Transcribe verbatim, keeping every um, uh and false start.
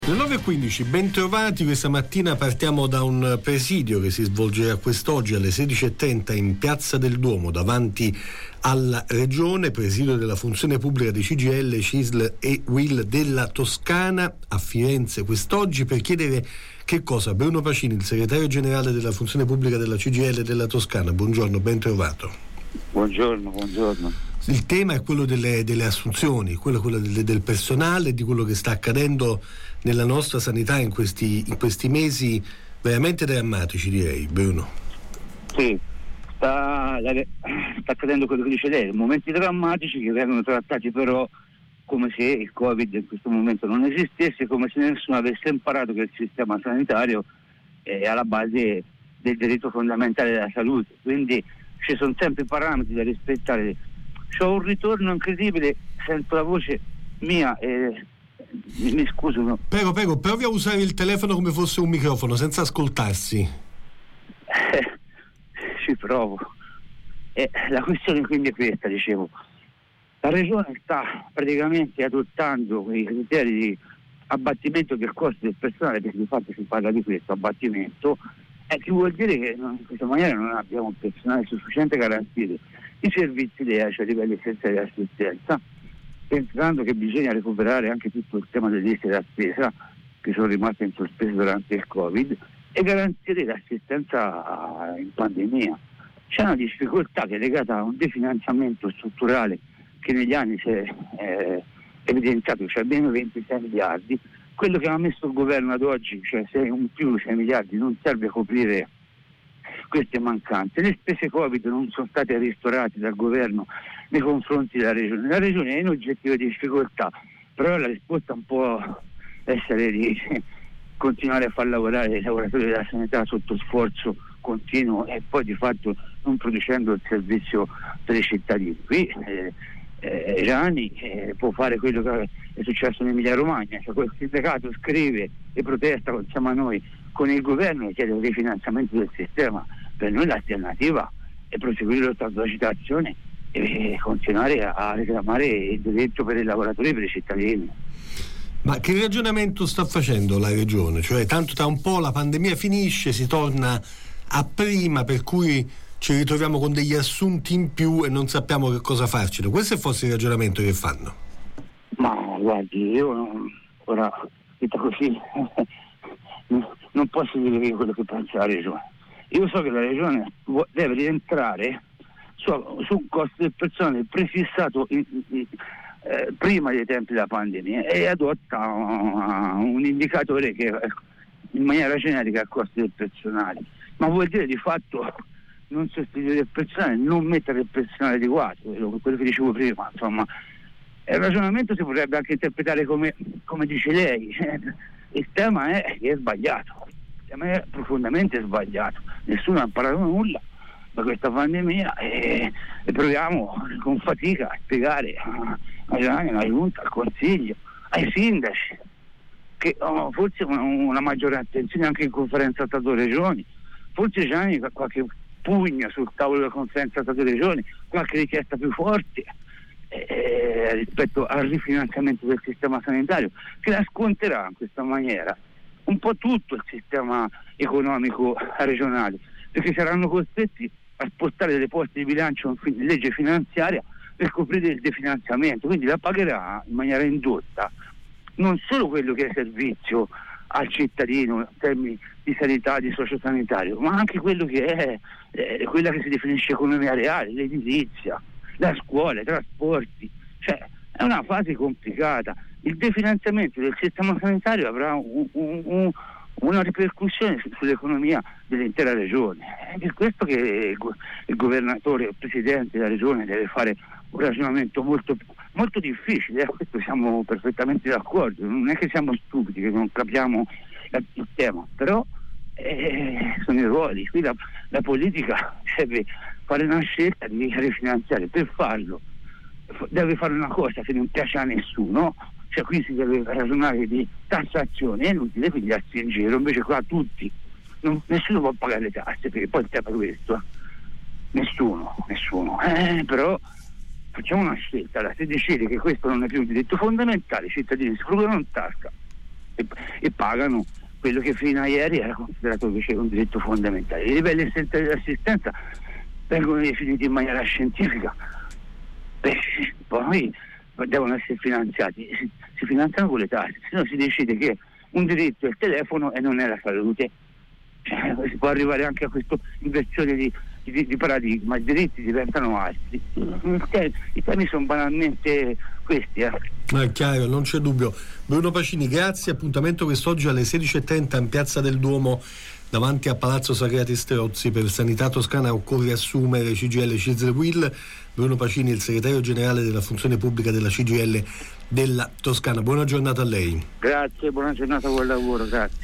Le nove e quindici, bentrovati. Questa mattina partiamo da un presidio che si svolgerà quest'oggi alle sedici e trenta in Piazza del Duomo davanti alla Regione, presidio della funzione pubblica di C G I L, C I S L e U I L della Toscana a Firenze quest'oggi per chiedere che cosa? Bruno Pacini, il segretario generale della funzione pubblica della C G I L della Toscana. Buongiorno, ben trovato. Buongiorno, buongiorno. Il tema è quello delle, delle assunzioni, quello, quello del, del personale, di quello che sta accadendo nella nostra sanità in questi, in questi mesi veramente drammatici, direi, Bruno. Sì, sta, sta accadendo quello che dice lei, momenti drammatici che vengono trattati però come se il Covid in questo momento non esistesse, come se nessuno avesse imparato che il sistema sanitario è alla base del diritto fondamentale della salute, quindi ci sono sempre parametri da rispettare. C'ho un ritorno incredibile, sento la voce mia e mi, mi scuso. No? Prego, prego, provi a usare il telefono come fosse un microfono, senza ascoltarsi. Eh, ci provo. Eh, la questione quindi è questa, dicevo. La Regione sta praticamente adottando i criteri di abbattimento del costo del personale, perché di fatto si parla di questo abbattimento, e che vuol dire che in questa maniera non abbiamo un personale sufficiente garantito i servizi dei cioè a livelli essenziali di assistenza, pensando che bisogna recuperare anche tutto il tema delle liste d'attesa che sono rimaste in sospeso durante il Covid e garantire l'assistenza in pandemia. C'è una difficoltà che è legata a un definanziamento strutturale che negli anni si è eh, evidenziato, cioè almeno ventisei miliardi. Quello che ha messo il governo ad oggi, cioè se un più sei miliardi, non serve a coprire queste mancanze. Le spese Covid non sono state ristorate dal governo nei confronti della Regione. La Regione è in oggettiva difficoltà, però la risposta non può essere di continuare a far lavorare i lavoratori della sanità sotto sforzo continuo e poi di fatto non producendo il servizio per i cittadini. Qui eh, eh, Gianni eh, può fare quello che è successo in Emilia Romagna, cioè quel sindacato scrive e protesta insieme a noi con il governo e chiede il rifinanziamento del sistema. Per noi l'alternativa è proseguire lo stato di citazione e continuare a reclamare il diritto per i lavoratori e per i cittadini. Ma che ragionamento sta facendo la Regione? Cioè tanto tra un po' la pandemia finisce, si torna a prima, per cui ci ritroviamo con degli assunti in più e non sappiamo che cosa farcene. Questo è forse il ragionamento che fanno? Ma guardi, io ora detta così non posso dire quello che pensa la Regione. Io so che la Regione deve rientrare su, su un costo del personale prefissato in, in, eh, prima dei tempi della pandemia e adotta uh, un indicatore che in maniera generica è il costo del personale, ma vuol dire di fatto non sostituire il personale, non mettere il personale adeguato, quello, quello che dicevo prima, insomma. Il ragionamento si potrebbe anche interpretare come, come dice lei. Il tema è che è sbagliato, il tema è profondamente sbagliato, nessuno ha imparato nulla da questa pandemia e, e proviamo con fatica a spiegare a, a Gianni, alla Giunta, al Consiglio, ai sindaci che oh, forse una, una maggiore attenzione anche in conferenza Stato-Regioni, forse Gianni qualche pugno sul tavolo della conferenza Stato-Regioni, qualche richiesta più forte Eh, rispetto al rifinanziamento del sistema sanitario, che la sconterà in questa maniera un po' tutto il sistema economico regionale, perché saranno costretti a spostare delle poste di bilancio in legge finanziaria per coprire il definanziamento, quindi la pagherà in maniera indotta non solo quello che è servizio al cittadino in termini di sanità, di sociosanitario, ma anche quello che è eh, quella che si definisce economia reale, l'edilizia, la scuola, i trasporti, cioè è una fase complicata. Il definanziamento del sistema sanitario avrà un, un, un, una ripercussione su, sull'economia dell'intera regione. È per questo che il, il governatore, il presidente della regione deve fare un ragionamento molto, molto difficile, a questo siamo perfettamente d'accordo, non è che siamo stupidi, che non capiamo la, il tema, però eh, sono i ruoli, qui la, la politica deve fare una scelta di rifinanziare, per farlo deve fare una cosa che non piace a nessuno, cioè qui si deve ragionare di tassazione, è inutile pigliarsi in giro, invece qua tutti, non, nessuno può pagare le tasse, perché poi il tema è questo, nessuno, nessuno, eh, però facciamo una scelta, se decide che questo non è più un diritto fondamentale, i cittadini si frugano in tasca e, e pagano quello che fino a ieri era considerato invece un diritto fondamentale. I livelli essenziali dell'assistenza vengono definiti in maniera scientifica, beh, poi devono essere finanziati, si, si finanziano con le tasse, se no si decide che un diritto è il telefono e non è la salute. Cioè, si può arrivare anche a questa inversione di, di, di paradigma, i diritti diventano altri. I temi sono banalmente questi. Eh. È chiaro, non c'è dubbio. Bruno Pacini, grazie. Appuntamento quest'oggi alle sedici e trenta in Piazza del Duomo davanti a Palazzo Sagrati Strozzi. Per Sanità Toscana occorre assumere C G I L Cisl Will. Bruno Pacini, il segretario generale della funzione pubblica della C G I L della Toscana. Buona giornata a lei. Grazie, buona giornata, buon lavoro, grazie.